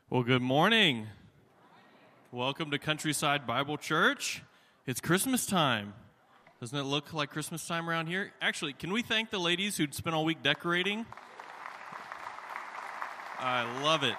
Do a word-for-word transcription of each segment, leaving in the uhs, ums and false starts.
Well, good morning. Welcome to Countryside Bible Church. It's Christmas time. Doesn't it look like Christmas time around here? Actually, can we thank the ladies who'd spent all week decorating? I love it.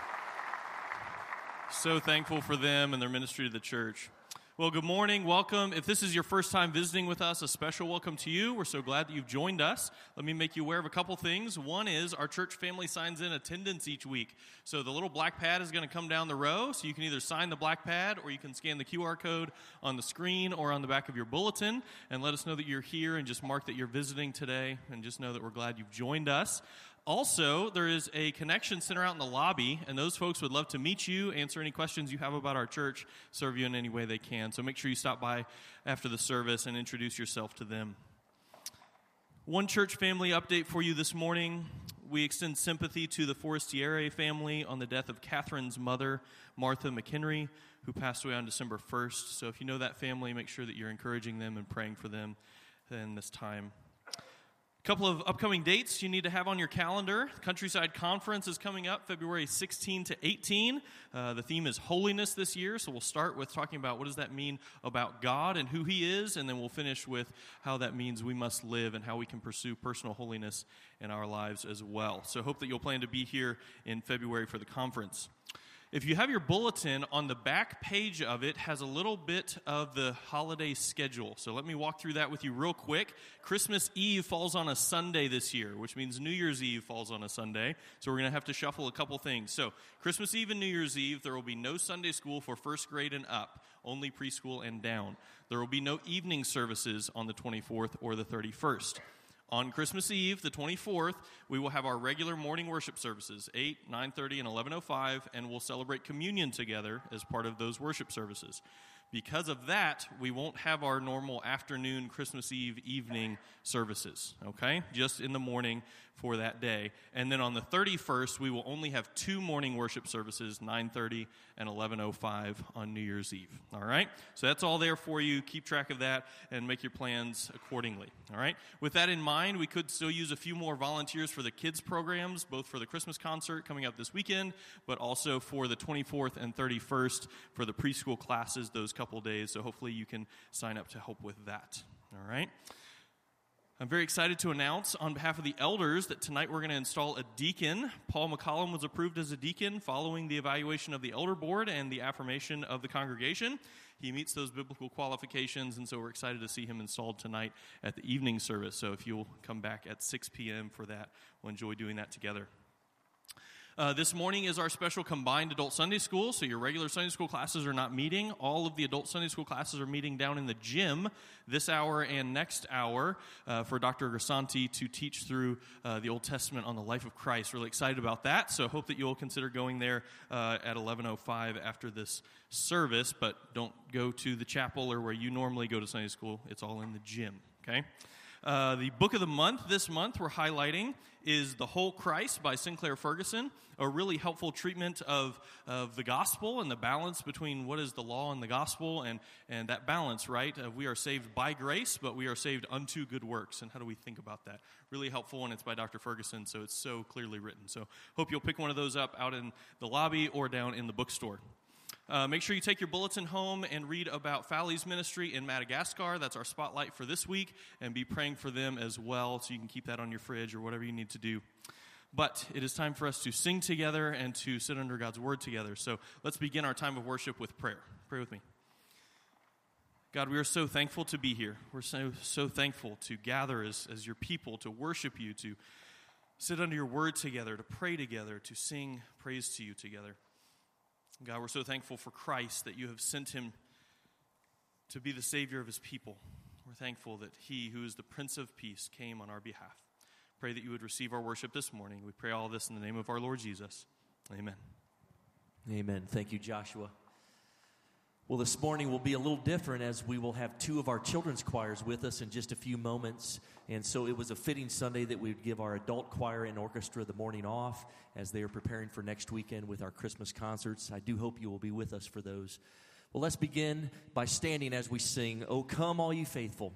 So thankful for them and their ministry to the church. Well, good morning. Welcome. If this is your first time visiting with us, a special welcome to you. We're so glad that you've joined us. Let me make you aware of a couple things. One is our church family signs in attendance each week. So the little black pad is going to come down the row, so you can either sign the black pad or you can scan the Q R code on the screen or on the back of your bulletin and let us know that you're here and just mark that you're visiting today and just know that we're glad you've joined us. Also, there is a connection center out in the lobby, and those folks would love to meet you, answer any questions you have about our church, serve you in any way they can. So make sure you stop by after the service and introduce yourself to them. One church family update for you this morning. We extend sympathy to the Forestieri family on the death of Catherine's mother, Martha McHenry, who passed away on December first. So if you know that family, make sure that you're encouraging them and praying for them in this time. A couple of upcoming dates you need to have on your calendar. The Countryside Conference is coming up February sixteenth to eighteenth. Uh, the theme is holiness this year, so we'll start with talking about what does that mean about God and who He is, and then we'll finish with how that means we must live and how we can pursue personal holiness in our lives as well. So hope that you'll plan to be here in February for the conference. If you have your bulletin, on the back page of it has a little bit of the holiday schedule. So let me walk through that with you real quick. Christmas Eve falls on a Sunday this year, which means New Year's Eve falls on a Sunday. So we're going to have to shuffle a couple things. So Christmas Eve and New Year's Eve, there will be no Sunday school for first grade and up, only preschool and down. There will be no evening services on the twenty-fourth or the thirty-first. On Christmas Eve, the twenty-fourth, we will have our regular morning worship services, eight, nine thirty, and eleven oh five, and we'll celebrate communion together as part of those worship services. Because of that, we won't have our normal afternoon Christmas Eve evening services, okay? Just in the morning for that day. And then on the thirty-first, we will only have two morning worship services, nine thirty and eleven oh five on New Year's Eve, all right? So that's all there for you. Keep track of that and make your plans accordingly, all right? With that in mind, we could still use a few more volunteers for the kids programs, both for the Christmas concert coming up this weekend, but also for the twenty-fourth and thirty-first for the preschool classes those couple days. So hopefully you can sign up to help with that, all right? I'm very excited to announce on behalf of the elders that tonight we're going to install a deacon. Paul McCollum was approved as a deacon following the evaluation of the elder board and the affirmation of the congregation. He meets those biblical qualifications, and so we're excited to see him installed tonight at the evening service. So if you'll come back at six p.m. for that, we'll enjoy doing that together. Uh, this morning is our special combined adult Sunday school, so your regular Sunday school classes are not meeting. All of the adult Sunday school classes are meeting down in the gym this hour and next hour uh, for Doctor Grisanti to teach through uh, the Old Testament on the life of Christ. Really excited about that, so hope that you'll consider going there uh, at eleven oh five after this service, but don't go to the chapel or where you normally go to Sunday school. It's all in the gym, okay? Uh, the book of the month this month we're highlighting is The Whole Christ by Sinclair Ferguson, a really helpful treatment of, of the gospel and the balance between what is the law and the gospel, and, and that balance, right? Uh, we are saved by grace, but we are saved unto good works, and how do we think about that? Really helpful, and it's by Doctor Ferguson, so it's so clearly written. So hope you'll pick one of those up out in the lobby or down in the bookstore. Uh, make sure you take your bulletin home and read about Falley's ministry in Madagascar. That's our spotlight for this week, and be praying for them as well, so you can keep that on your fridge or whatever you need to do. But it is time for us to sing together and to sit under God's word together. So let's begin our time of worship with prayer. Pray with me. God, we are so thankful to be here. We're so so thankful to gather as, as your people, to worship you, to sit under your word together, to pray together, to sing praise to you together. God, we're so thankful for Christ, that you have sent him to be the Savior of his people. We're thankful that he, who is the Prince of Peace, came on our behalf. Pray that you would receive our worship this morning. We pray all this in the name of our Lord Jesus. Amen. Amen. Thank you, Joshua. Well, this morning will be a little different, as we will have two of our children's choirs with us in just a few moments. And so it was a fitting Sunday that we would give our adult choir and orchestra the morning off as they are preparing for next weekend with our Christmas concerts. I do hope you will be with us for those. Well, let's begin by standing as we sing, "O Come All Ye Faithful."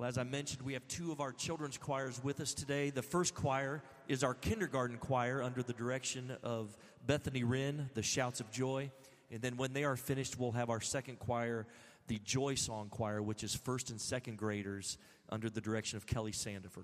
as I mentioned, we have two of our children's choirs with us today. The first choir is our kindergarten choir under the direction of Bethany Wren, the Shouts of Joy. And then when they are finished, we'll have our second choir, the Joy Song Choir, which is first and second graders under the direction of Kelly Sandifer.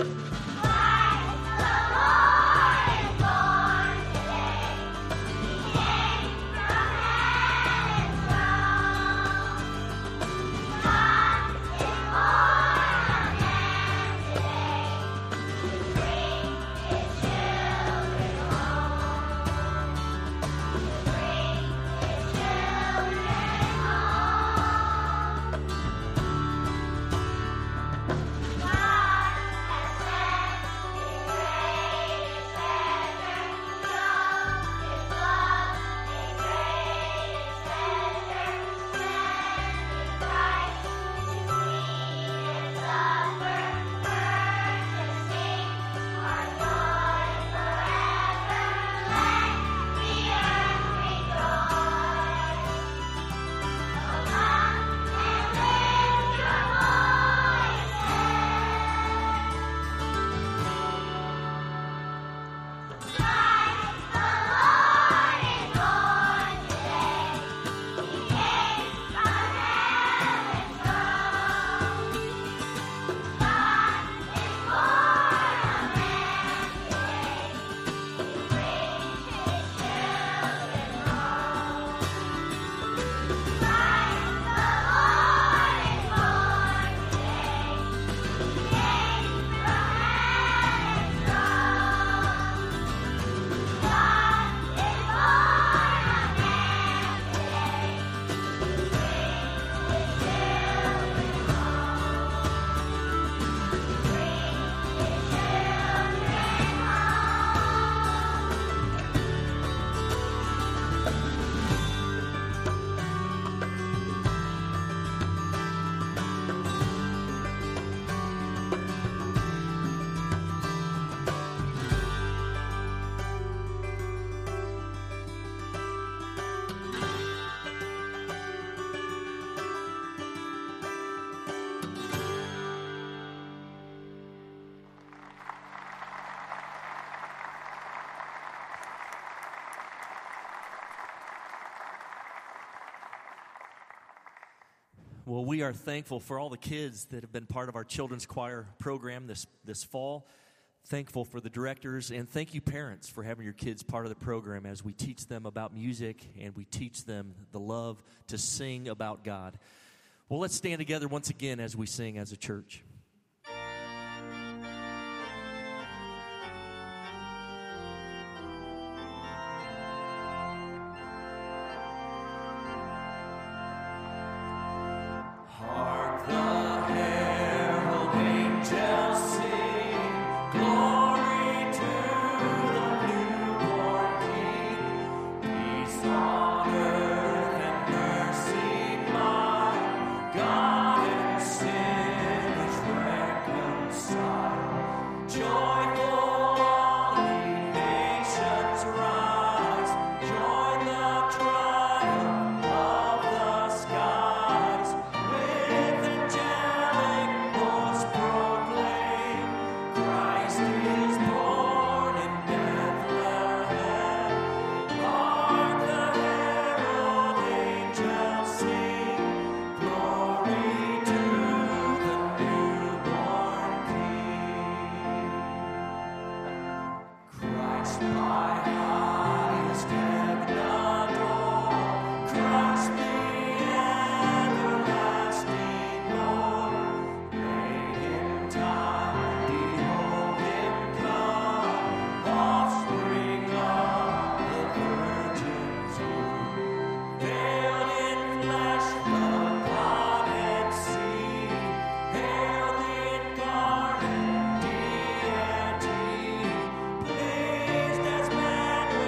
Well, we are thankful for all the kids that have been part of our children's choir program this, this fall. Thankful for the directors, and thank you, parents, for having your kids part of the program as we teach them about music and we teach them the love to sing about God. Well, let's stand together once again as we sing as a church. Pleased as man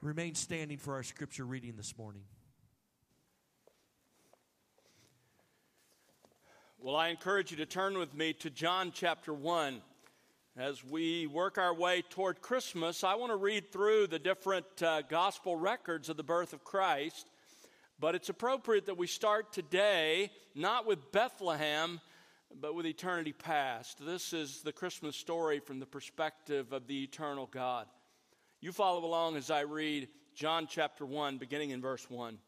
Remain standing for our scripture reading this morning. Well, I encourage you to turn with me to John chapter one. As we work our way toward Christmas, I want to read through the different uh, gospel records of the birth of Christ. But it's appropriate that we start today, not with Bethlehem, but with eternity past. This is the Christmas story from the perspective of the eternal God. You follow along as I read John chapter one, beginning in verse one.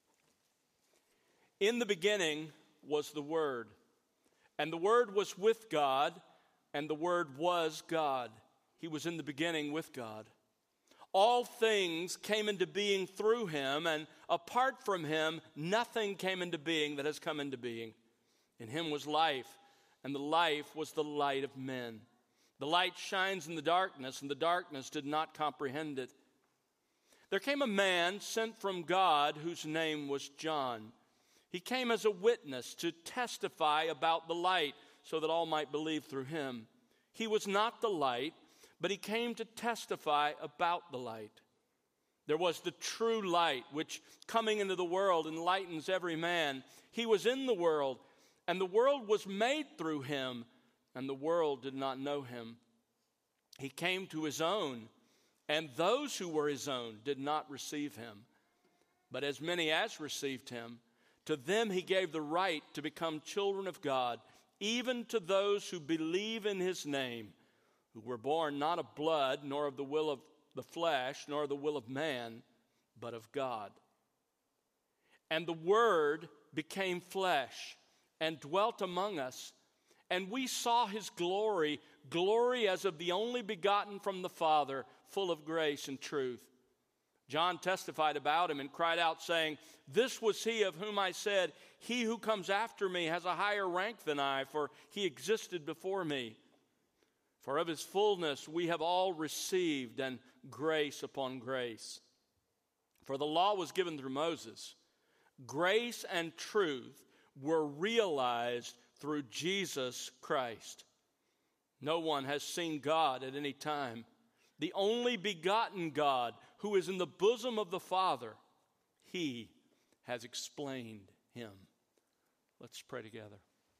In the beginning was the Word, and the Word was with God, and the Word was God. He was in the beginning with God. All things came into being through him, and apart from him, nothing came into being that has come into being. In him was life, and the life was the light of men. The light shines in the darkness, and the darkness did not comprehend it. There came a man sent from God whose name was John. He came as a witness to testify about the light, so that all might believe through him. He was not the light, but he came to testify about the light. There was the true light, which coming into the world enlightens every man. He was in the world, and the world was made through him, and the world did not know him. He came to his own, and those who were his own did not receive him. But as many as received him, to them he gave the right to become children of God, even to those who believe in his name, who were born not of blood, nor of the will of the flesh, nor of the will of man, but of God. And the Word became flesh and dwelt among us, and we saw his glory, glory as of the only begotten from the Father, full of grace and truth. John testified about him and cried out, saying, "This was he of whom I said, he who comes after me has a higher rank than I, for he existed before me. For of his fullness we have all received, and grace upon grace. For the law was given through Moses. Grace and truth were realized through Jesus Christ. No one has seen God at any time. The only begotten God, who is in the bosom of the Father, he has explained him." Let's pray together.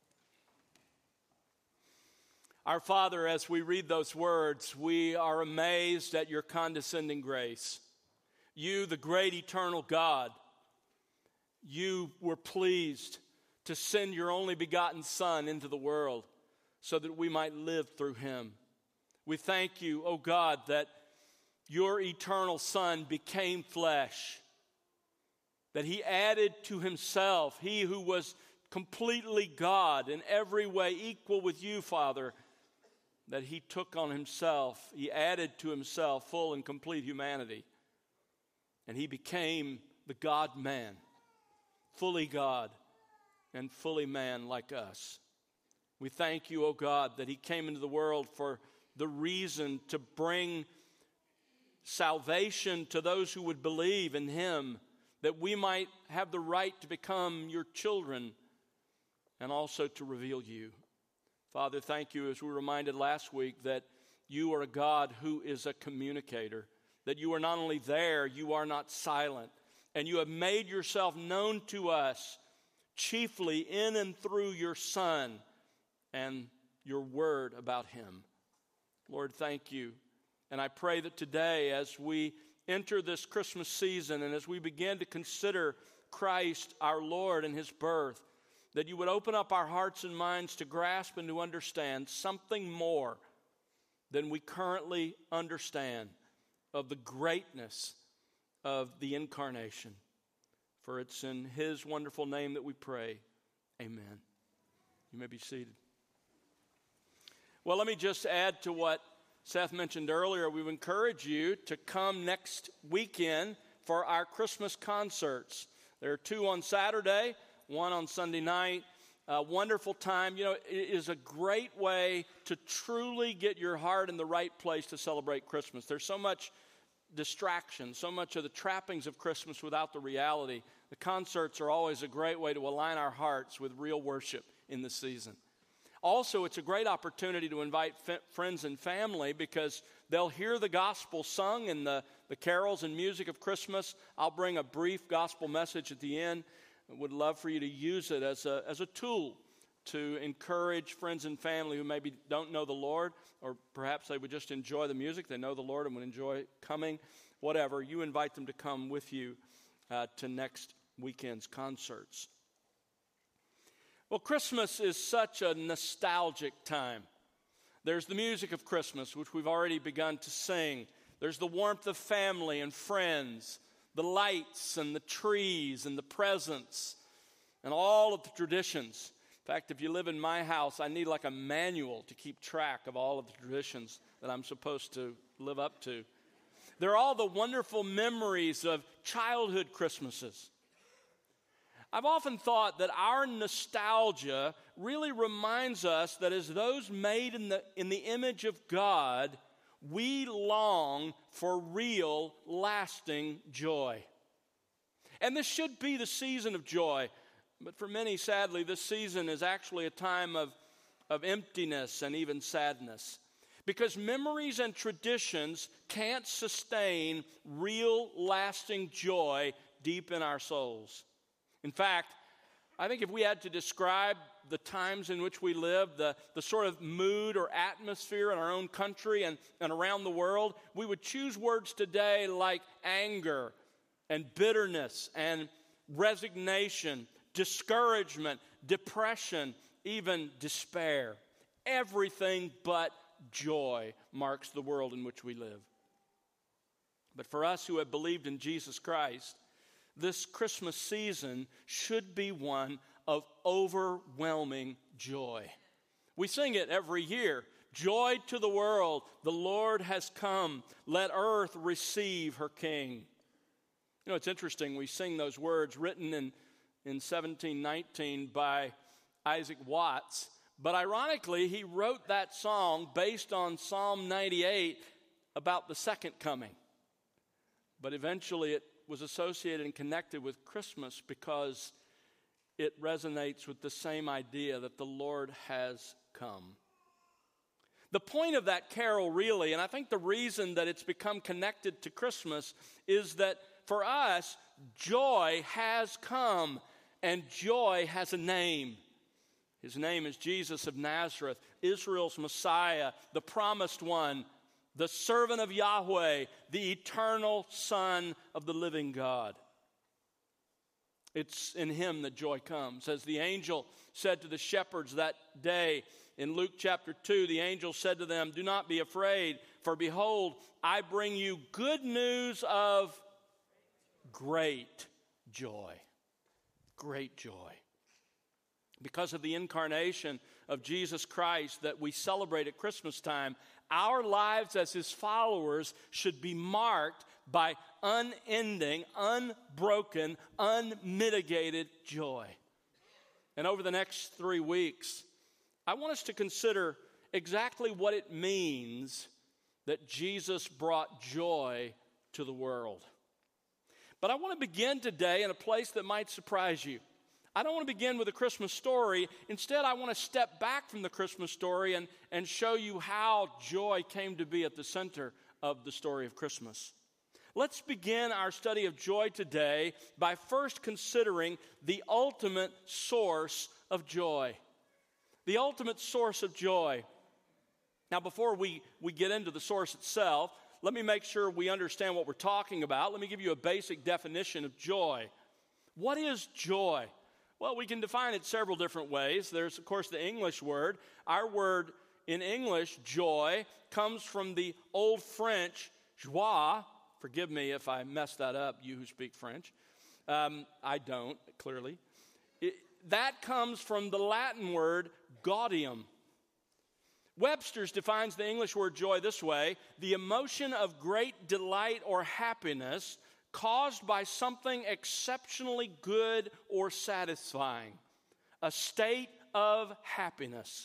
Our Father, as we read those words, we are amazed at your condescending grace. You, the great eternal God, you were pleased to send your only begotten Son into the world so that we might live through him. We thank you, O God, that your eternal Son became flesh, that he added to himself, he who was completely God, in every way equal with you, Father, that he took on himself, he added to himself full and complete humanity. And he became the God-man, fully God and fully man like us. We thank you, O God, that he came into the world for the reason to bring salvation to those who would believe in him, that we might have the right to become your children and also to reveal you. Father, thank you, as we were reminded last week, that you are a God who is a communicator, that you are not only there, you are not silent, and you have made yourself known to us chiefly in and through your Son and your word about him. Lord, thank you. And I pray that today, as we enter this Christmas season and as we begin to consider Christ our Lord and his birth, that you would open up our hearts and minds to grasp and to understand something more than we currently understand of the greatness of the incarnation. For it's in his wonderful name that we pray. Amen. You may be seated. Well, let me just add to what Seth mentioned earlier. We would encourage you to come next weekend for our Christmas concerts. There are two on Saturday, one on Sunday night. A wonderful time. You know, it is a great way to truly get your heart in the right place to celebrate Christmas. There's so much distraction, so much of the trappings of Christmas without the reality. The concerts are always a great way to align our hearts with real worship in the season. Also, it's a great opportunity to invite f- friends and family because they'll hear the gospel sung in the, the carols and music of Christmas. I'll bring a brief gospel message at the end. I would love for you to use it as a, as a tool to encourage friends and family who maybe don't know the Lord, or perhaps they would just enjoy the music. They know the Lord and would enjoy coming. Whatever, you invite them to come with you uh, to next weekend's concerts. Well, Christmas is such a nostalgic time. There's the music of Christmas, which we've already begun to sing. There's the warmth of family and friends, the lights and the trees and the presents, and all of the traditions. In fact, if you live in my house, I need like a manual to keep track of all of the traditions that I'm supposed to live up to. There are all the wonderful memories of childhood Christmases. I've often thought that our nostalgia really reminds us that as those made in the, in the image of God, we long for real, lasting joy. And this should be the season of joy. But for many, sadly, this season is actually a time of, of emptiness and even sadness. Because memories and traditions can't sustain real, lasting joy deep in our souls. In fact, I think if we had to describe the times in which we live, the, the sort of mood or atmosphere in our own country and, and around the world, we would choose words today like anger and bitterness and resignation, discouragement, depression, even despair. Everything but joy marks the world in which we live. But for us who have believed in Jesus Christ, this Christmas season should be one of overwhelming joy. We sing it every year. Joy to the world, the Lord has come. Let earth receive her King. You know, it's interesting. We sing those words written in, in seventeen nineteen by Isaac Watts. But ironically, he wrote that song based on Psalm ninety-eight about the second coming. But eventually it was associated and connected with Christmas because it resonates with the same idea that the Lord has come. The point of that carol really, and I think the reason that it's become connected to Christmas, is that for us, joy has come and joy has a name. His name is Jesus of Nazareth, Israel's Messiah, the promised one, the servant of Yahweh, the eternal Son of the living God. It's in him that joy comes. As the angel said to the shepherds that day in Luke chapter two, the angel said to them, "Do not be afraid, for behold, I bring you good news of great joy." Great joy. Because of the incarnation of Jesus Christ that we celebrate at Christmas time, our lives as his followers should be marked by unending, unbroken, unmitigated joy. And over the next three weeks, I want us to consider exactly what it means that Jesus brought joy to the world. But I want to begin today in a place that might surprise you. I don't want to begin with a Christmas story. Instead, I want to step back from the Christmas story and, and show you how joy came to be at the center of the story of Christmas. Let's begin our study of joy today by first considering the ultimate source of joy. The ultimate source of joy. Now, before we, we get into the source itself, let me make sure we understand what we're talking about. Let me give you a basic definition of joy. What is joy? Well, we can define it several different ways. There's, of course, the English word. Our word in English, joy, comes from the Old French, joie. Forgive me if I mess that up, you who speak French. Um, I don't, clearly. It, that comes from the Latin word gaudium. Webster's defines the English word joy this way: the emotion of great delight or happiness caused by something exceptionally good or satisfying, a state of happiness.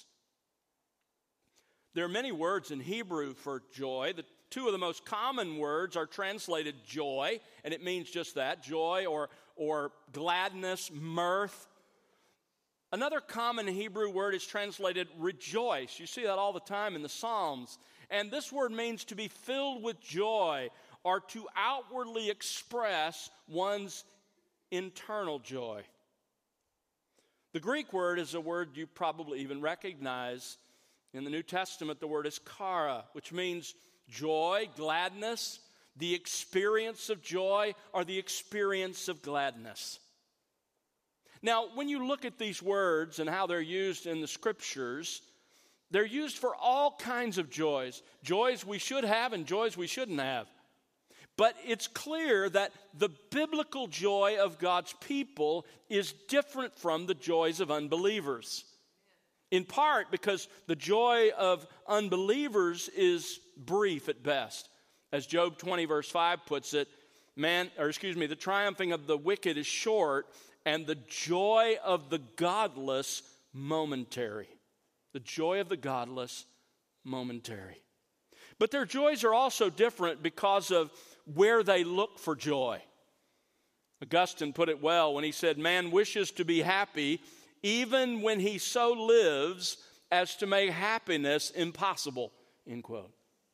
There are many words in Hebrew for joy. The two of the most common words are translated joy, and it means just that, joy or, or gladness, mirth. Another common Hebrew word is translated rejoice. You see that all the time in the Psalms. And this word means to be filled with joy or to outwardly express one's internal joy. The Greek word is a word you probably even recognize. In the New Testament, the word is chara, which means joy, gladness, the experience of joy, or the experience of gladness. Now, when you look at these words and how they're used in the Scriptures, they're used for all kinds of joys, joys we should have and joys we shouldn't have. But it's clear that the biblical joy of God's people is different from the joys of unbelievers. In part because the joy of unbelievers is brief at best. As Job twenty verse five puts it, man, or excuse me, the triumphing of the wicked is short, and the joy of the godless momentary. The joy of the godless momentary. But their joys are also different because of where they look for joy. Augustine put it well when he said, man wishes to be happy even when he so lives as to make happiness impossible, end quote.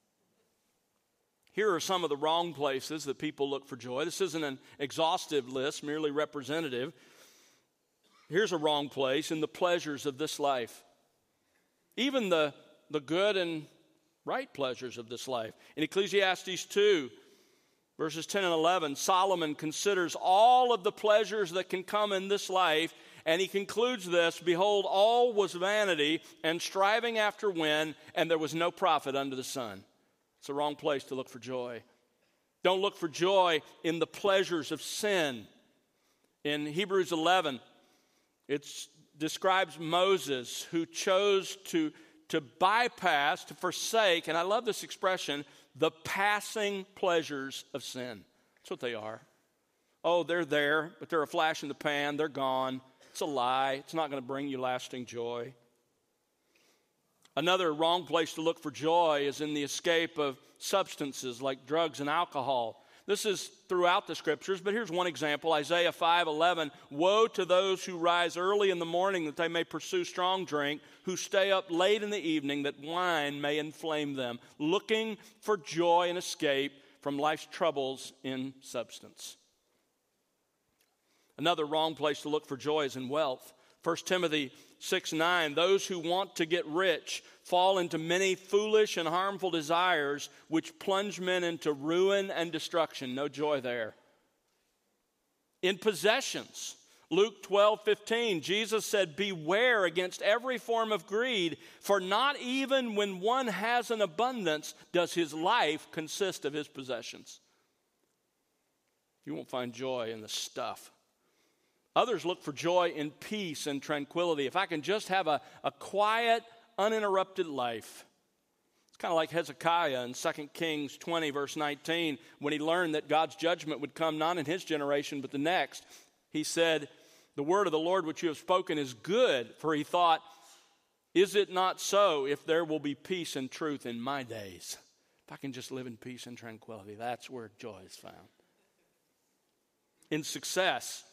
Here are some of the wrong places that people look for joy. This isn't an exhaustive list, merely representative. Here's a wrong place: in the pleasures of this life. Even the, the good and right pleasures of this life. In Ecclesiastes two, verses ten and eleven, Solomon considers all of the pleasures that can come in this life, and he concludes this: behold, all was vanity and striving after wind, and there was no profit under the sun. It's the wrong place to look for joy. Don't look for joy in the pleasures of sin. In Hebrews eleven, it describes Moses, who chose to, to bypass, to forsake, and I love this expression, the passing pleasures of sin. That's what they are. Oh, they're there, but they're a flash in the pan. They're gone. It's a lie. It's not going to bring you lasting joy. Another wrong place to look for joy is in the escape of substances like drugs and alcohol. This is throughout the Scriptures, but here's one example. Isaiah five eleven, woe to those who rise early in the morning that they may pursue strong drink, who stay up late in the evening that wine may inflame them, looking for joy and escape from life's troubles in substance. Another wrong place to look for joy is in wealth. First Timothy six nine, those who want to get rich fall into many foolish and harmful desires which plunge men into ruin and destruction. No joy there. In possessions, Luke twelve fifteen, Jesus said, beware against every form of greed, for not even when one has an abundance does his life consist of his possessions. You won't find joy in the stuff. Others look for joy in peace and tranquility. If I can just have a, a quiet, uninterrupted life. It's kind of like Hezekiah in Second Kings twenty, verse nineteen, when he learned that God's judgment would come not in his generation, but the next. He said, the word of the Lord which you have spoken is good, for he thought, is it not so if there will be peace and truth in my days? If I can just live in peace and tranquility, that's where joy is found. In success,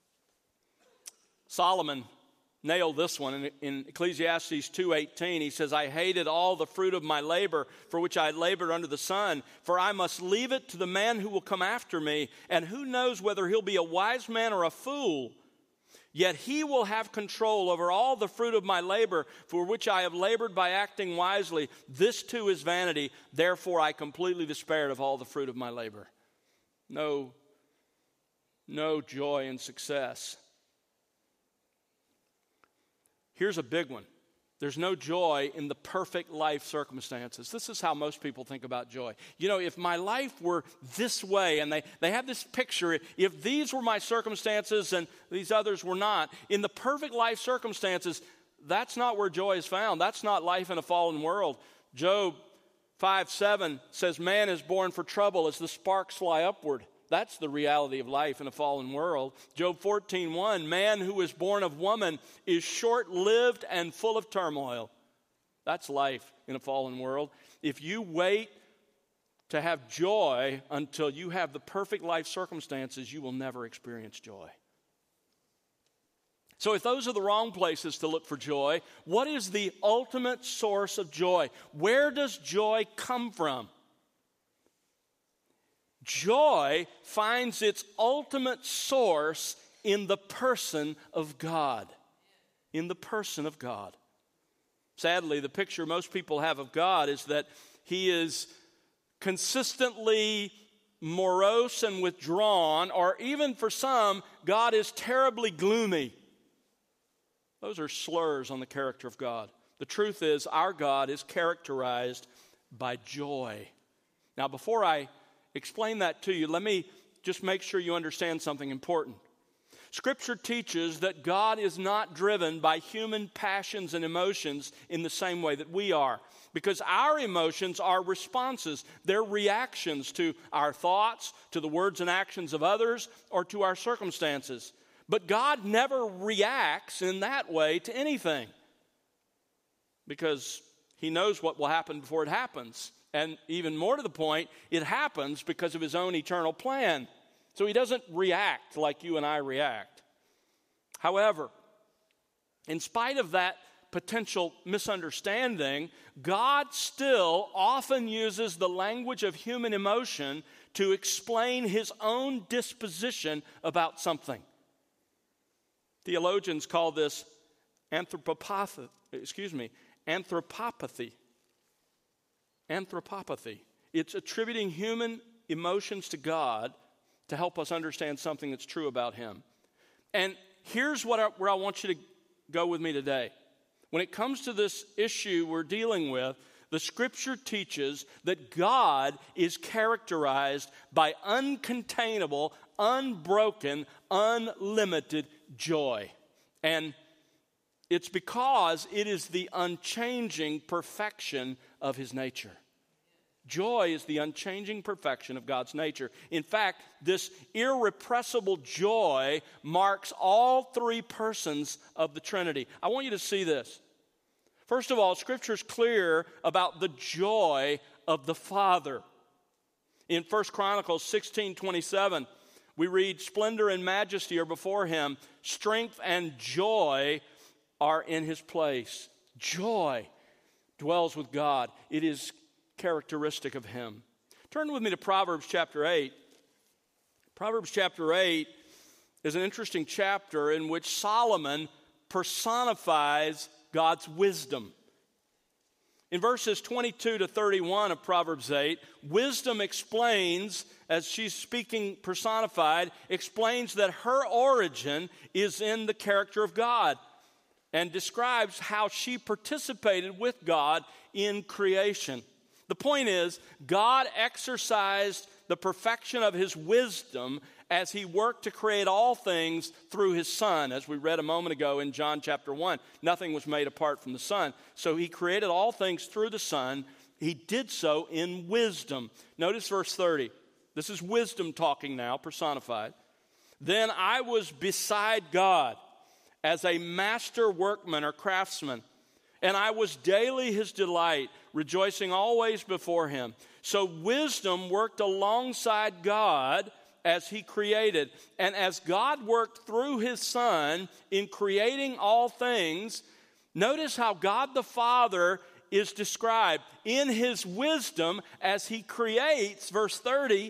Solomon nailed this one. In, in Ecclesiastes two eighteen, he says, I hated all the fruit of my labor for which I had labored under the sun, for I must leave it to the man who will come after me, and who knows whether he'll be a wise man or a fool. Yet he will have control over all the fruit of my labor for which I have labored by acting wisely. This too is vanity. Therefore I completely despaired of all the fruit of my labor. No, no joy in success. Here's a big one. There's no joy in the perfect life circumstances. This is how most people think about joy. You know, if my life were this way, and they, they have this picture, if these were my circumstances and these others were not, in the perfect life circumstances, that's not where joy is found. That's not life in a fallen world. Job five seven says, man is born for trouble as the sparks fly upward. That's the reality of life in a fallen world. Job fourteen one, man who is born of woman is short-lived and full of turmoil. That's life in a fallen world. If you wait to have joy until you have the perfect life circumstances, you will never experience joy. So if those are the wrong places to look for joy, what is the ultimate source of joy? Where does joy come from? Joy finds its ultimate source in the person of God. In the person of God. Sadly, the picture most people have of God is that He is consistently morose and withdrawn, or even for some, God is terribly gloomy. Those are slurs on the character of God. The truth is, our God is characterized by joy. Now, before I explain that to you, let me just make sure you understand something important. Scripture teaches that God is not driven by human passions and emotions in the same way that we are. Because our emotions are responses. They're reactions to our thoughts, to the words and actions of others, or to our circumstances. But God never reacts in that way to anything. Because He knows what will happen before it happens. And even more to the point, it happens because of His own eternal plan. So He doesn't react like you and I react. However, in spite of that potential misunderstanding, God still often uses the language of human emotion to explain His own disposition about something. Theologians call this anthropopathy, excuse me, anthropopathy. Anthropopathy. It's attributing human emotions to God to help us understand something that's true about Him. And here's what I, where I want you to go with me today. When it comes to this issue we're dealing with, the Scripture teaches that God is characterized by uncontainable, unbroken, unlimited joy. And it's because it is the unchanging perfection of His nature. Joy is the unchanging perfection of God's nature. In fact, this irrepressible joy marks all three persons of the Trinity. I want you to see this. First of all, Scripture is clear about the joy of the Father. In First Chronicles sixteen twenty-seven, we read, "Splendor and majesty are before Him. Strength and joy are in His place." Joy dwells with God. It is characteristic of Him. Turn with me to Proverbs chapter eight. Proverbs chapter eight is an interesting chapter in which Solomon personifies God's wisdom. In verses twenty-two to thirty-one of Proverbs eight, wisdom explains, as she's speaking personified, explains that her origin is in the character of God and describes how she participated with God in creation. The point is, God exercised the perfection of His wisdom as He worked to create all things through His Son. As we read a moment ago in John chapter one, nothing was made apart from the Son. So He created all things through the Son. He did so in wisdom. Notice verse thirty. This is wisdom talking now, personified. "Then I was beside God as a master workman or craftsman, and I was daily His delight, rejoicing always before Him." So wisdom worked alongside God as He created. And as God worked through His Son in creating all things, notice how God the Father is described. In His wisdom, as He creates, verse thirty,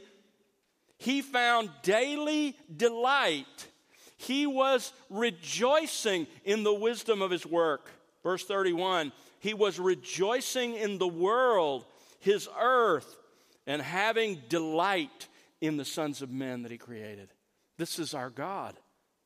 He found daily delight. He was rejoicing in the wisdom of His work. Verse thirty-one, He was rejoicing in the world, His earth, and having delight in the sons of men that He created. This is our God.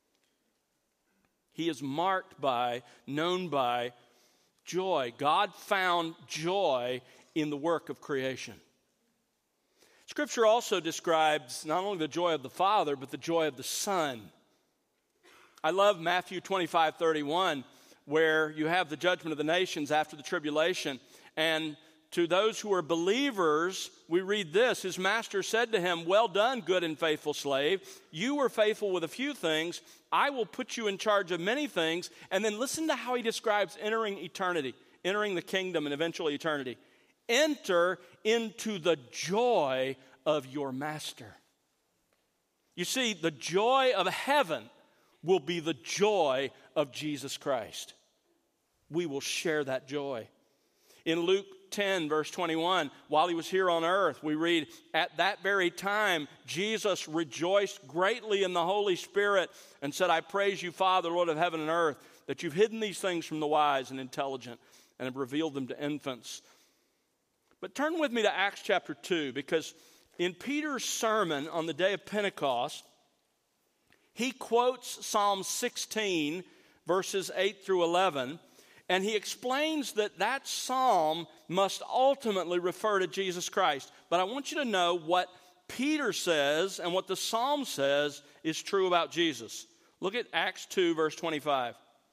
He is marked by, known by joy. God found joy in the work of creation. Scripture also describes not only the joy of the Father, but the joy of the Son. I love Matthew twenty-five thirty-one, where you have the judgment of the nations after the tribulation. And to those who are believers, we read this: His master said to him, "Well done, good and faithful slave. You were faithful with a few things. I will put you in charge of many things." And then listen to how he describes entering eternity, entering the kingdom and eventually eternity. "Enter into the joy of your master." You see, the joy of heaven will be the joy of Jesus Christ. We will share that joy. In Luke ten, verse twenty-one, while he was here on earth, we read, at that very time, Jesus rejoiced greatly in the Holy Spirit and said, I praise you, Father, Lord of heaven and earth, that you've hidden these things from the wise and intelligent and have revealed them to infants. But turn with me to Acts chapter two, because in Peter's sermon on the day of Pentecost, he quotes Psalm sixteen, verses eight through eleven, and he explains that that psalm must ultimately refer to Jesus Christ. But I want you to know what Peter says and what the psalm says is true about Jesus. Look at Acts two, verse twenty-five.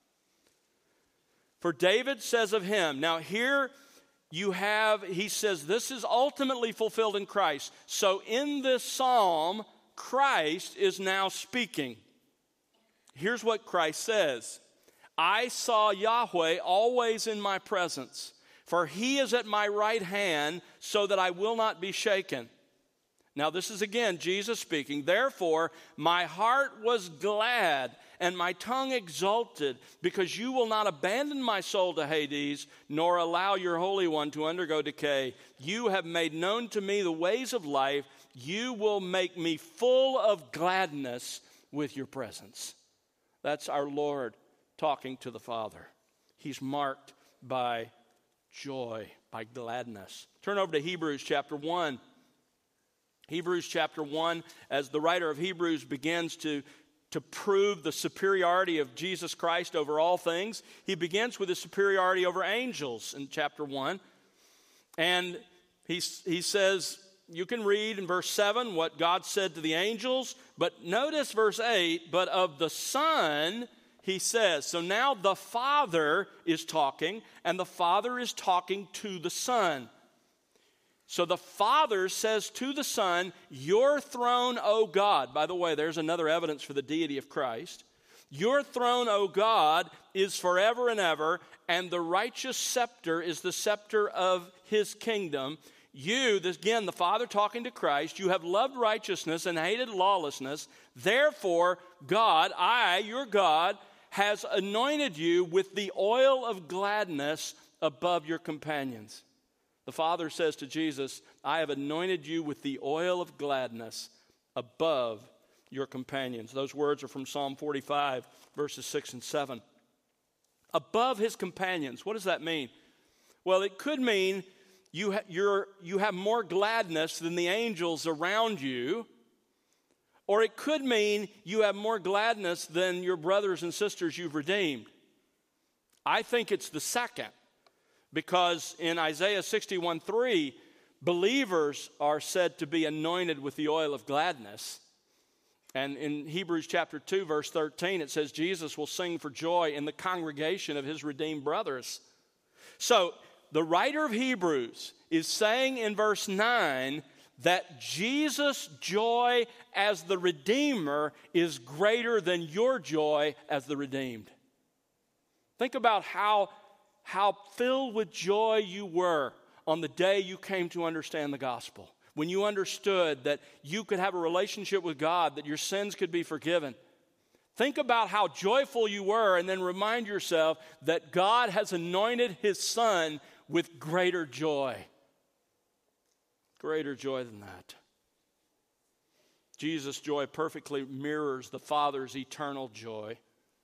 For David says of him, now here you have, he says, this is ultimately fulfilled in Christ. So in this psalm, Christ is now speaking. Here's what Christ says. I saw Yahweh always in my presence, for he is at my right hand, so that I will not be shaken. Now this is again Jesus speaking. Therefore, my heart was glad and my tongue exulted, because you will not abandon my soul to Hades, nor allow your Holy One to undergo decay. You have made known to me the ways of life. You will make me full of gladness with your presence. That's our Lord talking to the Father. He's marked by joy, by gladness. Turn over to Hebrews chapter one. Hebrews chapter one, as the writer of Hebrews begins to, to prove the superiority of Jesus Christ over all things, he begins with his superiority over angels in chapter one. And he, he says, you can read in verse seven what God said to the angels, but notice verse eight, but of the Son, he says. So now the Father is talking, and the Father is talking to the Son. So the Father says to the Son, your throne, O God. By the way, there's another evidence for the deity of Christ. Your throne, O God, is forever and ever, and the righteous scepter is the scepter of his kingdom. You, this, again, the Father talking to Christ, you have loved righteousness and hated lawlessness. Therefore, God, I, your God, has anointed you with the oil of gladness above your companions. The Father says to Jesus, I have anointed you with the oil of gladness above your companions. Those words are from Psalm forty-five, verses six and seven. Above his companions. What does that mean? Well, it could mean you, ha- you're, you have more gladness than the angels around you. Or it could mean you have more gladness than your brothers and sisters you've redeemed. I think it's the second. Because in Isaiah sixty-one three, believers are said to be anointed with the oil of gladness. And in Hebrews chapter two, verse thirteen, it says Jesus will sing for joy in the congregation of his redeemed brothers. So the writer of Hebrews is saying in verse nine that Jesus' joy as the Redeemer is greater than your joy as the redeemed. Think about how How filled with joy you were on the day you came to understand the gospel. When you understood that you could have a relationship with God, that your sins could be forgiven. Think about how joyful you were, and then remind yourself that God has anointed his Son with greater joy. Greater joy than that. Jesus' joy perfectly mirrors the Father's eternal joy.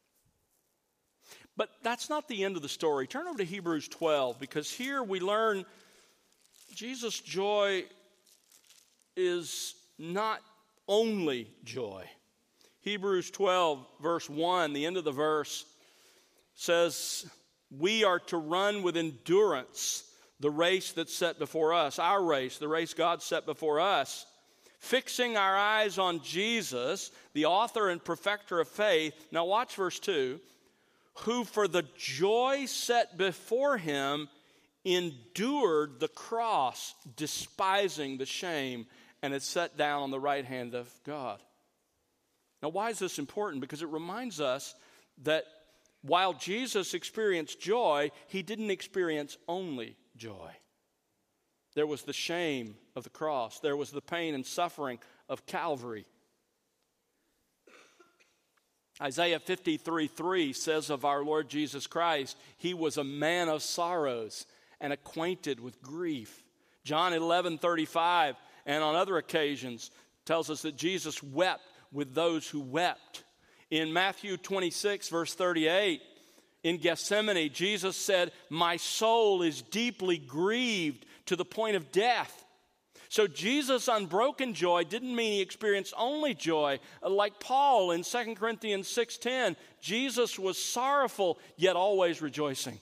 But that's not the end of the story. Turn over to Hebrews twelve, because here we learn Jesus' joy is not only joy. Hebrews twelve, verse one, the end of the verse says, we are to run with endurance the race that's set before us, our race, the race God set before us, fixing our eyes on Jesus, the author and perfecter of faith. Now watch verse two. Who for the joy set before him endured the cross, despising the shame, and is set down on the right hand of God. Now, why is this important? Because it reminds us that while Jesus experienced joy, he didn't experience only joy. There was the shame of the cross. There was the pain and suffering of Calvary. Isaiah fifty-three three says of our Lord Jesus Christ, he was a man of sorrows and acquainted with grief. John eleven thirty-five and on other occasions tells us that Jesus wept with those who wept. In Matthew twenty-six verse thirty-eight, in Gethsemane, Jesus said, my soul is deeply grieved to the point of death. So Jesus' unbroken joy didn't mean he experienced only joy. Like Paul in Second Corinthians six ten, Jesus was sorrowful, yet always rejoicing.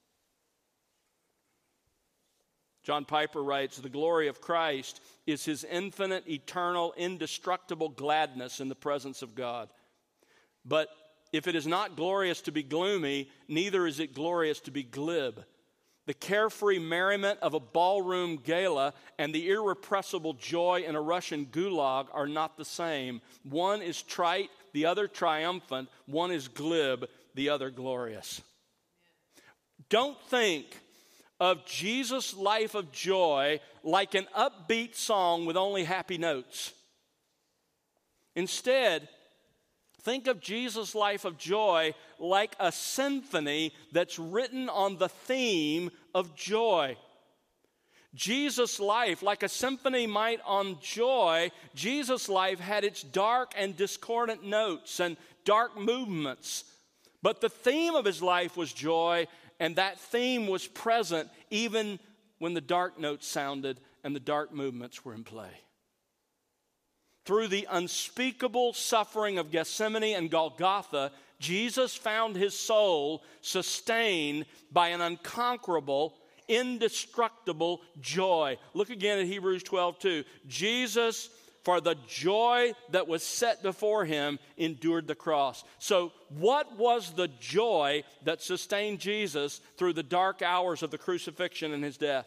John Piper writes, the glory of Christ is his infinite, eternal, indestructible gladness in the presence of God. But if it is not glorious to be gloomy, neither is it glorious to be glib. The carefree merriment of a ballroom gala and the irrepressible joy in a Russian gulag are not the same. One is trite, the other triumphant. One is glib, the other glorious. Don't think of Jesus' life of joy like an upbeat song with only happy notes. Instead, think of Jesus' life of joy like a symphony that's written on the theme of joy. Jesus' life, like a symphony might on joy, Jesus' life had its dark and discordant notes and dark movements. But the theme of his life was joy, and that theme was present even when the dark notes sounded and the dark movements were in play. Through the unspeakable suffering of Gethsemane and Golgotha, Jesus found his soul sustained by an unconquerable, indestructible joy. Look again at Hebrews twelve two. Jesus, for the joy that was set before him, endured the cross. So what was the joy that sustained Jesus through the dark hours of the crucifixion and his death?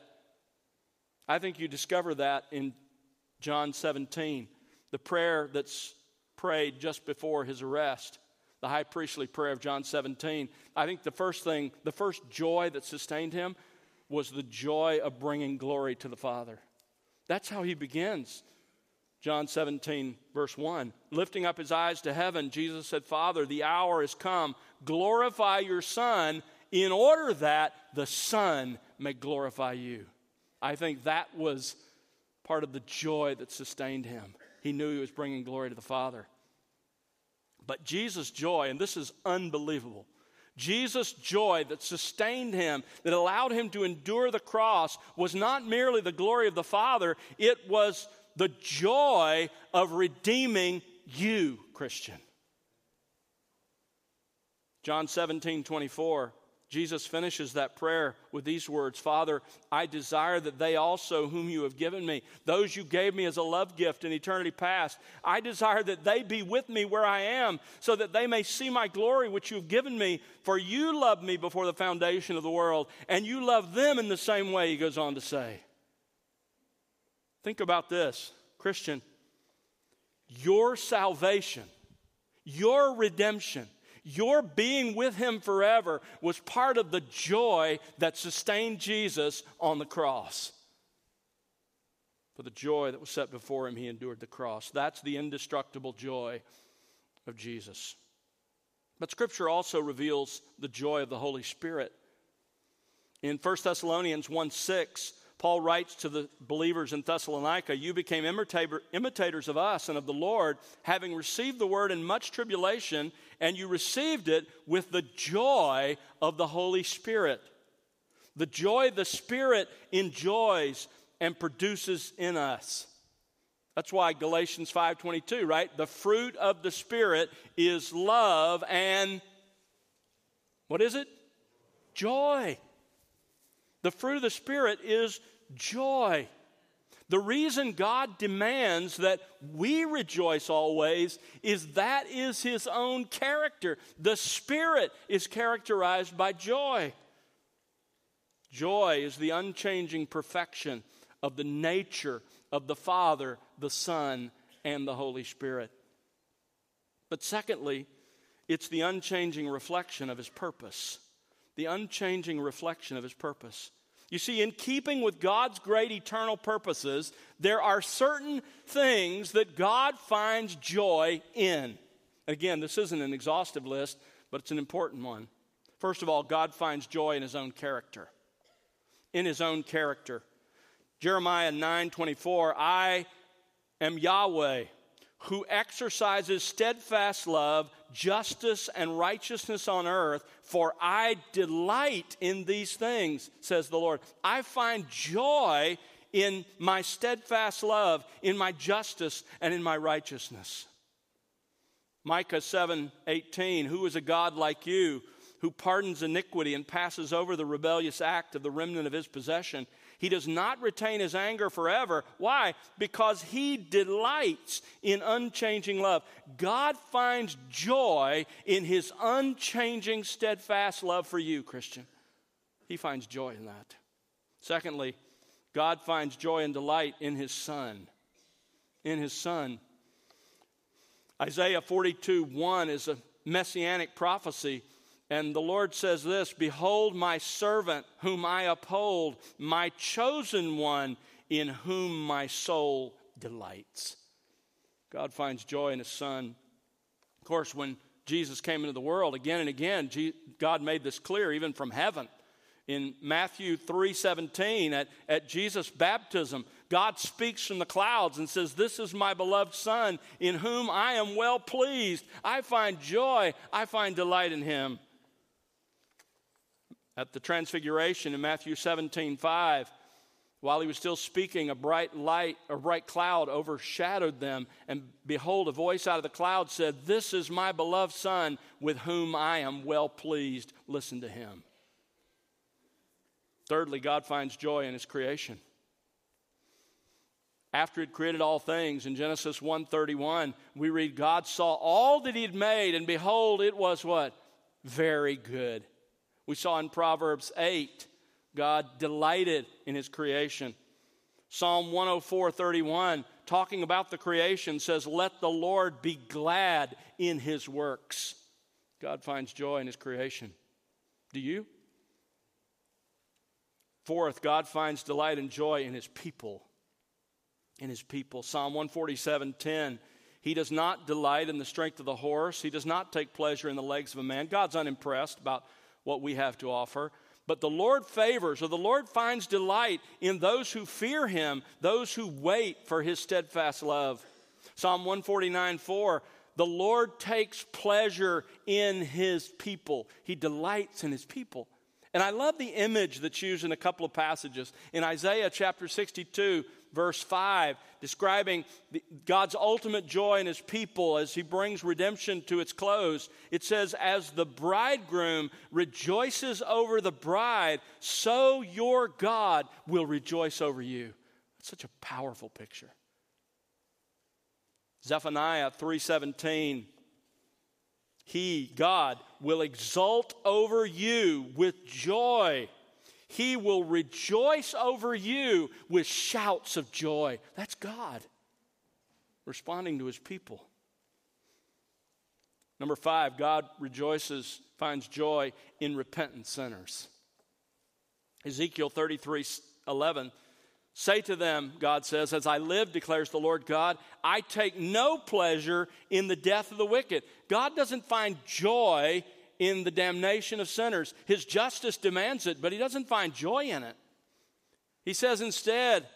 I think you discover that in John seventeen. The prayer that's prayed just before his arrest, the high priestly prayer of John seventeen. I think the first thing, the first joy that sustained him was the joy of bringing glory to the Father. That's how he begins. John seventeen, verse one. Lifting up his eyes to heaven, Jesus said, Father, the hour has come. Glorify your Son in order that the Son may glorify you. I think that was part of the joy that sustained him. He knew he was bringing glory to the Father. But Jesus' joy, and this is unbelievable, Jesus' joy that sustained him, that allowed him to endure the cross, was not merely the glory of the Father, it was the joy of redeeming you, Christian. John seventeen twenty-four, Jesus finishes that prayer with these words, Father, I desire that they also whom you have given me, those you gave me as a love gift in eternity past, I desire that they be with me where I am, so that they may see my glory which you have given me, for you loved me before the foundation of the world, and you love them in the same way, he goes on to say. Think about this, Christian. Your salvation, your redemption, your being with him forever was part of the joy that sustained Jesus on the cross. For the joy that was set before him, he endured the cross. That's the indestructible joy of Jesus. But Scripture also reveals the joy of the Holy Spirit. In First Thessalonians one six, Paul writes to the believers in Thessalonica, you became imitator, imitators of us and of the Lord, having received the word in much tribulation, and you received it with the joy of the Holy Spirit. The joy the Spirit enjoys and produces in us. That's why Galatians five twenty-two, right? The fruit of the Spirit is love and, what is it? Joy. The fruit of the Spirit is joy. The reason God demands that we rejoice always is that is his own character. The Spirit is characterized by joy. Joy is the unchanging perfection of the nature of the Father, the Son, and the Holy Spirit. But secondly, it's the unchanging reflection of his purpose. The unchanging reflection of his purpose. You see, in keeping with God's great eternal purposes, there are certain things that God finds joy in. Again, this isn't an exhaustive list, but it's an important one. First of all, God finds joy in his own character. In his own character. Jeremiah nine twenty-four, I am Yahweh, who exercises steadfast love, justice, and righteousness on earth, for I delight in these things, says the Lord. I find joy in my steadfast love, in my justice, and in my righteousness. Micah seven eighteen, who is a God like you, who pardons iniquity and passes over the rebellious act of the remnant of his possession? He does not retain his anger forever. Why? Because he delights in unchanging love. God finds joy in his unchanging, steadfast love for you, Christian. He finds joy in that. Secondly, God finds joy and delight in his Son. In his Son. Isaiah forty-two one is a messianic prophecy. And the Lord says this, behold my servant whom I uphold, my chosen one in whom my soul delights. God finds joy in his Son. Of course, when Jesus came into the world, again and again, God made this clear even from heaven. In Matthew three seventeen, at, at Jesus' baptism, God speaks from the clouds and says, this is my beloved Son in whom I am well pleased. I find joy, I find delight in him. At the transfiguration in Matthew seventeen five, while he was still speaking, a bright light, a bright cloud overshadowed them, and behold, a voice out of the cloud said, this is my beloved Son with whom I am well pleased. Listen to him. Thirdly, God finds joy in his creation. After he had created all things, in Genesis one thirty-one, we read, God saw all that he had made, and behold, it was what? Very good. We saw in Proverbs eight, God delighted in his creation. Psalm one oh four thirty-one, talking about the creation, says, let the Lord be glad in his works. God finds joy in his creation. Do you? Fourth, God finds delight and joy in his people. In his people. Psalm one forty-seven ten, he does not delight in the strength of the horse. He does not take pleasure in the legs of a man. God's unimpressed about what we have to offer. But the Lord favors, or the Lord finds delight in those who fear him, those who wait for his steadfast love. Psalm one forty-nine four, the Lord takes pleasure in his people. He delights in his people. And I love the image that's used in a couple of passages. In Isaiah chapter sixty-two, verse five, describing the, God's ultimate joy in his people as he brings redemption to its close. It says, as the bridegroom rejoices over the bride, so your God will rejoice over you. That's such a powerful picture. Zephaniah three seventeen, he, God, will exult over you with joy. He will rejoice over you with shouts of joy. That's God responding to his people. Number five, God rejoices, finds joy in repentant sinners. Ezekiel thirty-three eleven, say to them, God says, as I live, declares the Lord God, I take no pleasure in the death of the wicked. God doesn't find joy in the damnation of sinners. His justice demands it, but he doesn't find joy in it. He says instead,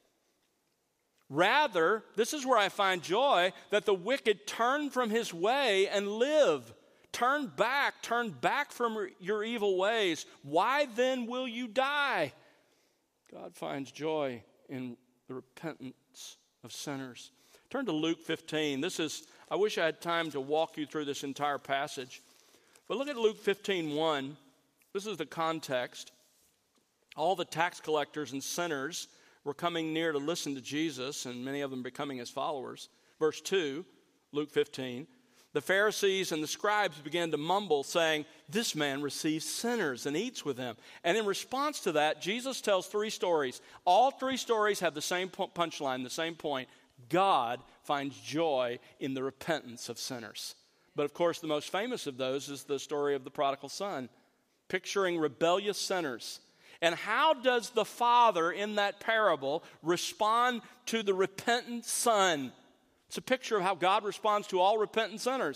rather, this is where I find joy, that the wicked turn from his way and live. Turn back, turn back from your evil ways. Why then will you die? God finds joy in the repentance of sinners. Turn to Luke fifteen. This is, I wish I had time to walk you through this entire passage. But look at Luke fifteen one. This is the context. All the tax collectors and sinners were coming near to listen to Jesus, and many of them becoming his followers. Verse two, Luke fifteen. The Pharisees and the scribes began to mumble, saying, this man receives sinners and eats with them. And in response to that, Jesus tells three stories. All three stories have the same punchline, the same point. God finds joy in the repentance of sinners. But of course, the most famous of those is the story of the prodigal son, picturing rebellious sinners. And how does the father in that parable respond to the repentant son? It's a picture of how God responds to all repentant sinners.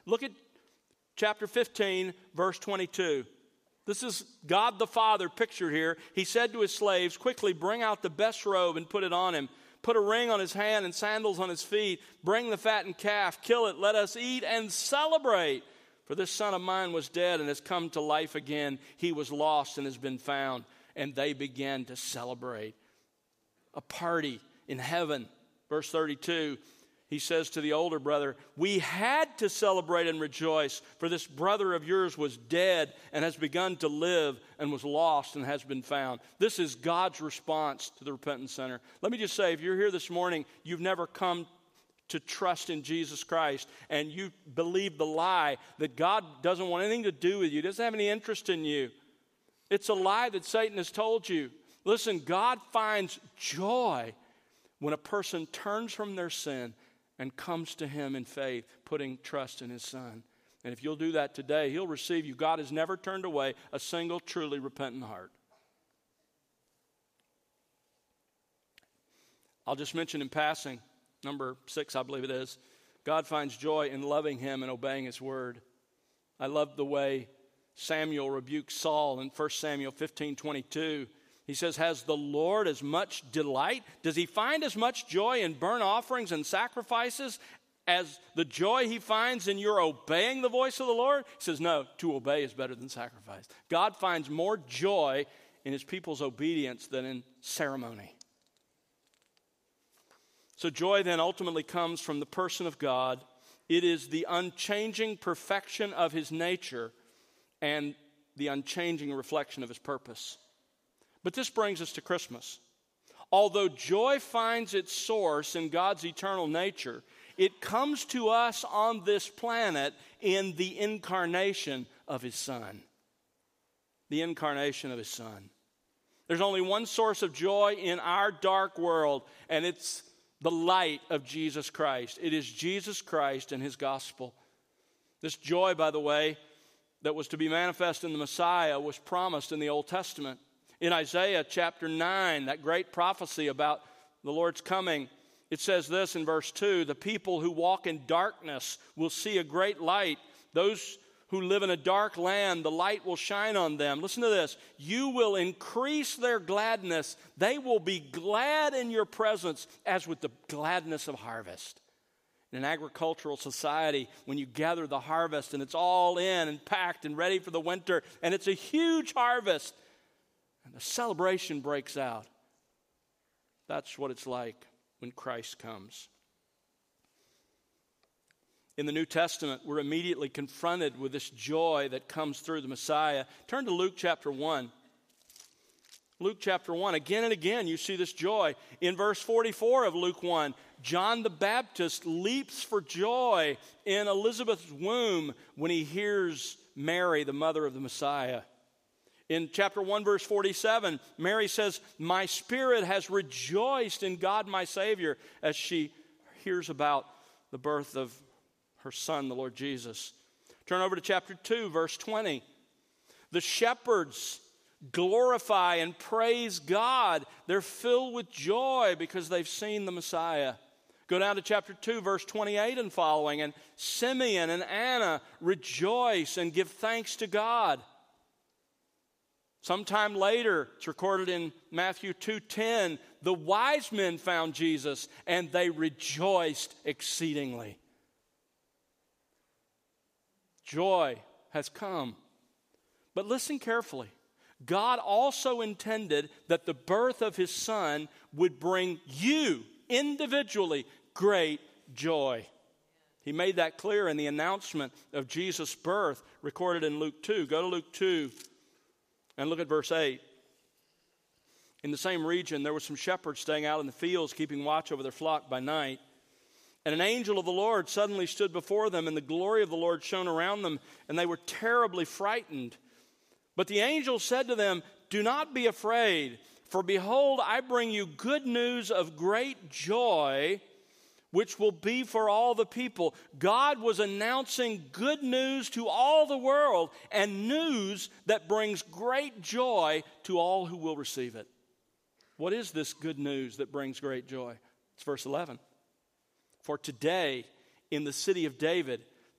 Look at chapter fifteen, verse twenty-two. This is God the Father pictured here. He said to his slaves, quickly bring out the best robe and put it on him. Put a ring on his hand and sandals on his feet. Bring the fattened calf, kill it, let us eat and celebrate. For this son of mine was dead and has come to life again. He was lost and has been found. And they began to celebrate. A party in heaven. Verse thirty-two, he says to the older brother, we had to celebrate and rejoice, for this brother of yours was dead and has begun to live and was lost and has been found. This is God's response to the Repentance Center. Let me just say, if you're here this morning, you've never come to trust in Jesus Christ, and you believe the lie that God doesn't want anything to do with you, doesn't have any interest in you. It's a lie that Satan has told you. Listen, God finds joy when a person turns from their sin and comes to him in faith, putting trust in his Son. And if you'll do that today, he'll receive you. God has never turned away a single truly repentant heart. I'll just mention in passing, number six, I believe it is, God finds joy in loving him and obeying his word. I love the way Samuel rebukes Saul in First Samuel fifteen twenty-two. He says, has the Lord as much delight? Does he find as much joy in burnt offerings and sacrifices as the joy he finds in your obeying the voice of the Lord? He says, no, to obey is better than sacrifice. God finds more joy in his people's obedience than in ceremony. So joy then ultimately comes from the person of God. It is the unchanging perfection of his nature and the unchanging reflection of his purpose. But this brings us to Christmas. Although joy finds its source in God's eternal nature, it comes to us on this planet in the incarnation of his Son. The incarnation of his Son. There's only one source of joy in our dark world, and it's the light of Jesus Christ. It is Jesus Christ and his gospel. This joy, by the way, that was to be manifest in the Messiah was promised in the Old Testament. In Isaiah chapter nine, that great prophecy about the Lord's coming, it says this in verse two, the people who walk in darkness will see a great light. Those who live in a dark land, the light will shine on them. Listen to this. You will increase their gladness. They will be glad in your presence as with the gladness of harvest. In an agricultural society, when you gather the harvest and it's all in and packed and ready for the winter, and it's a huge harvest, and the celebration breaks out. That's what it's like when Christ comes. In the New Testament, we're immediately confronted with this joy that comes through the Messiah. Turn to Luke chapter one. Luke chapter one, again and again you see this joy. In verse forty-four of Luke one, John the Baptist leaps for joy in Elizabeth's womb when he hears Mary, the mother of the Messiah. In chapter one, verse forty-seven, Mary says, my spirit has rejoiced in God my Savior, as she hears about the birth of her son, the Lord Jesus. Turn over to chapter two, verse twenty. The shepherds glorify and praise God. They're filled with joy because they've seen the Messiah. Go down to chapter two, verse twenty-eight and following, and Simeon and Anna rejoice and give thanks to God. Sometime later, it's recorded in Matthew two ten, the wise men found Jesus and they rejoiced exceedingly. Joy has come. But listen carefully. God also intended that the birth of his Son would bring you individually great joy. He made that clear in the announcement of Jesus' birth recorded in Luke two. Go to Luke two. And look at verse eight. In the same region, there were some shepherds staying out in the fields, keeping watch over their flock by night. And an angel of the Lord suddenly stood before them, and the glory of the Lord shone around them, and they were terribly frightened. But the angel said to them, do not be afraid, for behold, I bring you good news of great joy, which will be for all the people. God was announcing good news to all the world, and news that brings great joy to all who will receive it. What is this good news that brings great joy? It's verse eleven. For today, in the city of David,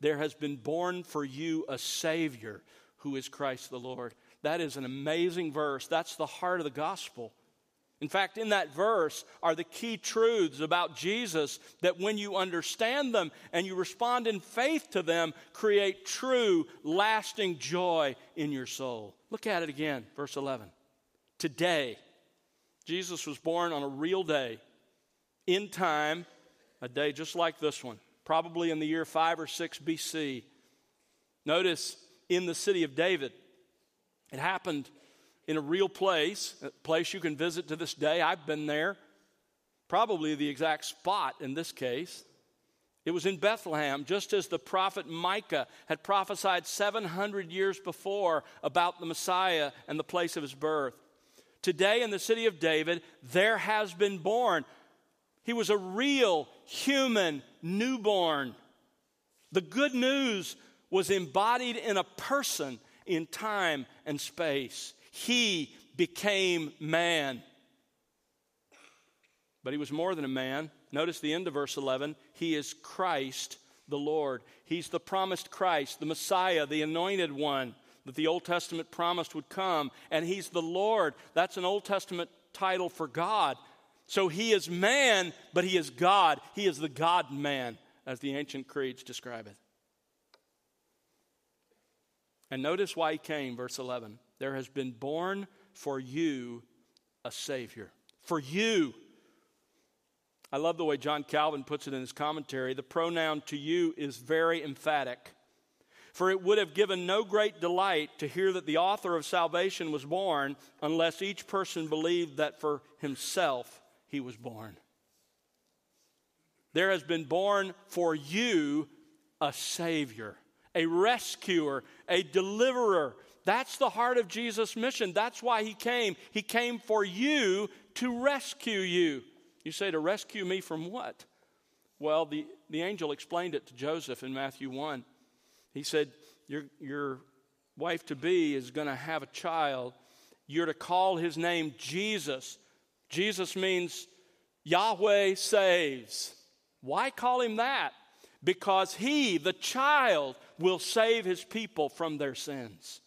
there has been born for you a Savior who is Christ the Lord. That is an amazing verse. That's the heart of the gospel. In fact, in that verse are the key truths about Jesus that when you understand them and you respond in faith to them, create true, lasting joy in your soul. Look at it again, verse eleven. Today, Jesus was born on a real day, in time, a day just like this one, probably in the year five or six B C. Notice, in the city of David, it happened in a real place, a place you can visit to this day. I've been there. Probably the exact spot in this case. It was in Bethlehem, just as the prophet Micah had prophesied seven hundred years before about the Messiah and the place of his birth. Today in the city of David, there has been born. He was a real human newborn. The good news was embodied in a person in time and space. He became man. But he was more than a man. Notice the end of verse eleven. He is Christ the Lord. He's the promised Christ, the Messiah, the anointed one that the Old Testament promised would come. And he's the Lord. That's an Old Testament title for God. So he is man, but he is God. He is the God-man, as the ancient creeds describe it. And notice why he came, verse eleven. There has been born for you a Savior. For you. I love the way John Calvin puts it in his commentary. The pronoun to you is very emphatic. For it would have given no great delight to hear that the author of salvation was born unless each person believed that for himself he was born. There has been born for you a Savior, a rescuer, a deliverer. That's the heart of Jesus' mission. That's why he came. He came for you to rescue you. You say, to rescue me from what? Well, the, the angel explained it to Joseph in Matthew one. He said, your, your wife-to-be is going to have a child. You're to call his name Jesus. Jesus means Yahweh saves. Why call him that? Because he, the child, will save his people from their sins.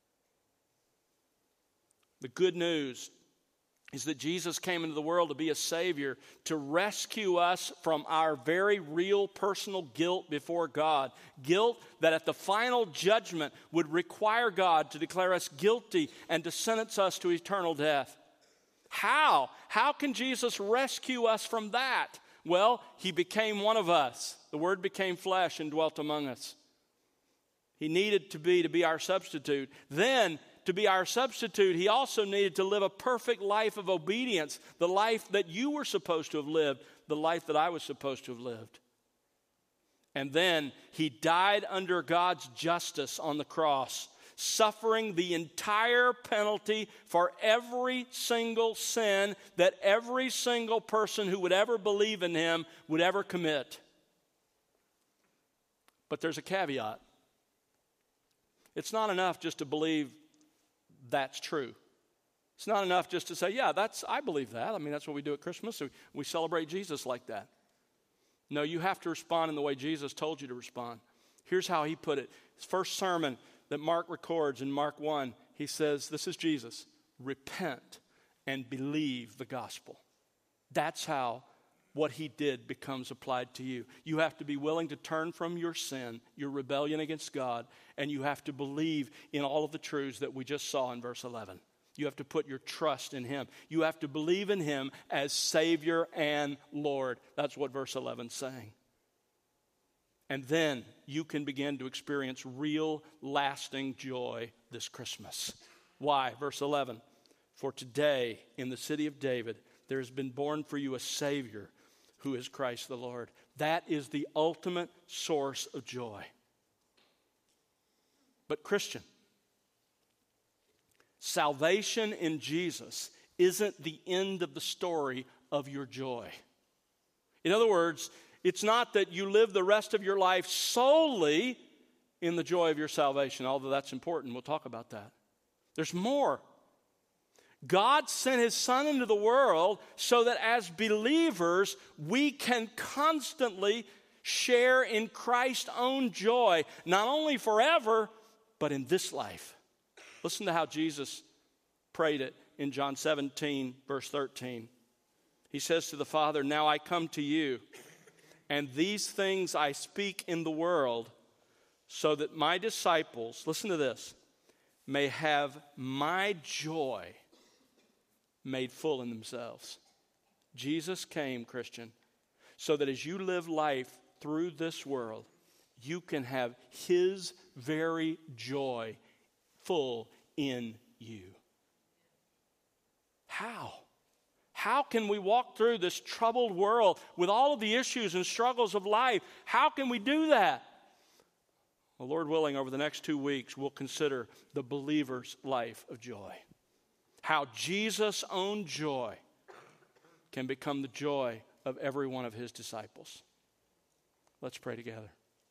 The good news is that Jesus came into the world to be a Savior, to rescue us from our very real personal guilt before God. Guilt that at the final judgment would require God to declare us guilty and to sentence us to eternal death. How? How can Jesus rescue us from that? Well, he became one of us. The Word became flesh and dwelt among us. He needed to be to be our substitute. Then, to be our substitute, he also needed to live a perfect life of obedience, the life that you were supposed to have lived, the life that I was supposed to have lived. And then he died under God's justice on the cross, suffering the entire penalty for every single sin that every single person who would ever believe in him would ever commit. But there's a caveat. It's not enough just to believe that's true. It's not enough just to say, yeah, that's I believe that. I mean, that's what we do at Christmas. We, we celebrate Jesus like that. No, you have to respond in the way Jesus told you to respond. Here's how he put it. His first sermon that Mark records in Mark one, he says, this is Jesus, repent and believe the gospel. That's how what he did becomes applied to you. You have to be willing to turn from your sin, your rebellion against God, and you have to believe in all of the truths that we just saw in verse eleven. You have to put your trust in him. You have to believe in him as Savior and Lord. That's what verse eleven is saying. And then you can begin to experience real, lasting joy this Christmas. Why? Verse eleven, for today in the city of David, there has been born for you a Savior who is Christ the Lord. That is the ultimate source of joy. But Christian, salvation in Jesus isn't the end of the story of your joy. In other words, it's not that you live the rest of your life solely in the joy of your salvation, although that's important. We'll talk about that. There's more. God sent his Son into the world so that as believers, we can constantly Share in Christ's own joy, not only forever, but in this life. Listen to how Jesus prayed it in John seventeen, verse thirteen. He says to the Father, "Now I come to you, and these things I speak in the world, so that my disciples," listen to this, "may have my joy made full in themselves." Jesus came, Christian, so that as you live life through this world, you can have His very joy full in you. How? How can we walk through this troubled world with all of the issues and struggles of life? How can we do that? Well, Lord willing, over the next two weeks, we'll consider the believer's life of joy. How Jesus' own joy can become the joy of every one of His disciples. Let's pray together.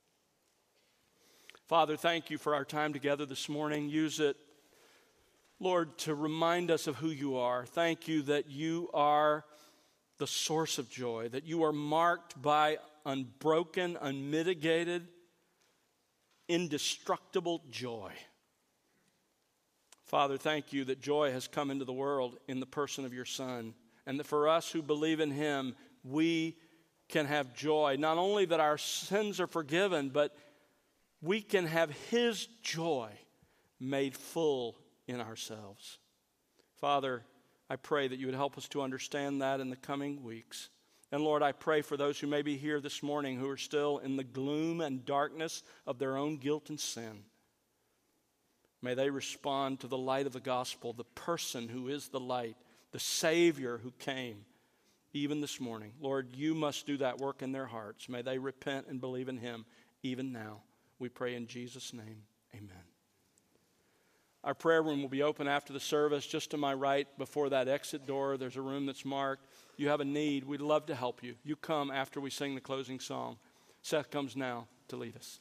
Father, thank you for our time together this morning. Use it, Lord, to remind us of who you are. Thank you that you are the source of joy, that you are marked by unbroken, unmitigated, indestructible joy. Father, thank you that joy has come into the world in the person of your Son, and that for us who believe in Him, we can have joy. Not only that our sins are forgiven, but we can have His joy made full in ourselves. Father, I pray that you would help us to understand that in the coming weeks. And Lord, I pray for those who may be here this morning who are still in the gloom and darkness of their own guilt and sin. May they respond to the light of the gospel, the person who is the light, the Savior who came even this morning. Lord, you must do that work in their hearts. May they repent and believe in Him even now. We pray in Jesus' name. Amen. Our prayer room will be open after the service. Just to my right, before that exit door, there's a room that's marked. You have a need. We'd love to help you. You come after we sing the closing song. Seth comes now to lead us.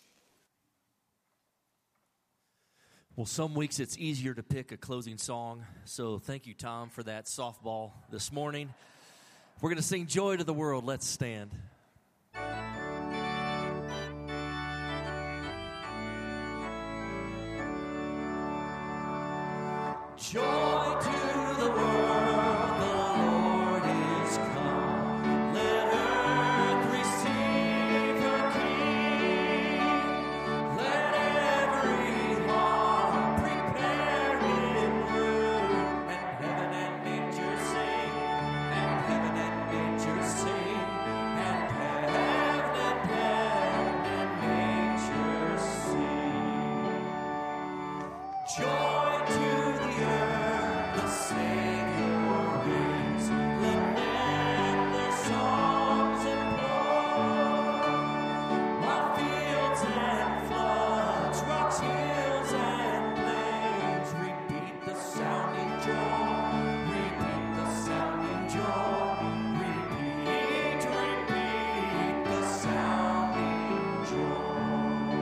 Well, some weeks it's easier to pick a closing song, so thank you, Tom, for that softball this morning. We're going to sing Joy to the World. Let's stand. Joy to the world, the Lord is come. Let earth receive her King. Let every heart prepare in room. And heaven and nature sing, and heaven and nature sing, and heaven and nature sing. Joy to the earth, the Savior reigns. Let men their songs implore. While fields and floods, rocks, hills and plains repeat the sounding joy. Repeat the sounding joy. Repeat, repeat the sounding joy.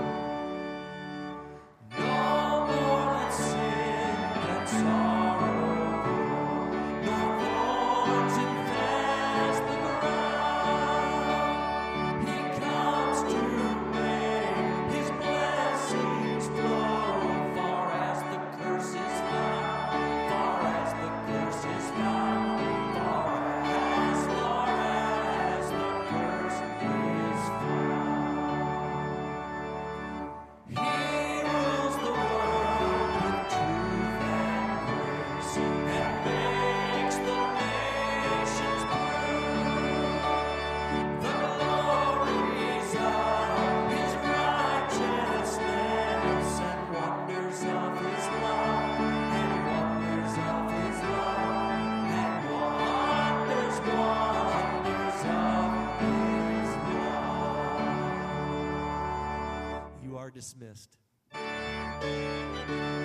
No more let sin and sorrow go, nor thorns infest the ground. He comes to make His blessings flow, far as the curse is found, far as the curse is found, far as, far as the curse is found. He rules the world with truth and grace, and makes the nations prove the glories of His righteousness, and wonders of His love, and wonders of His love, and wonders, wonders of His love. You are dismissed.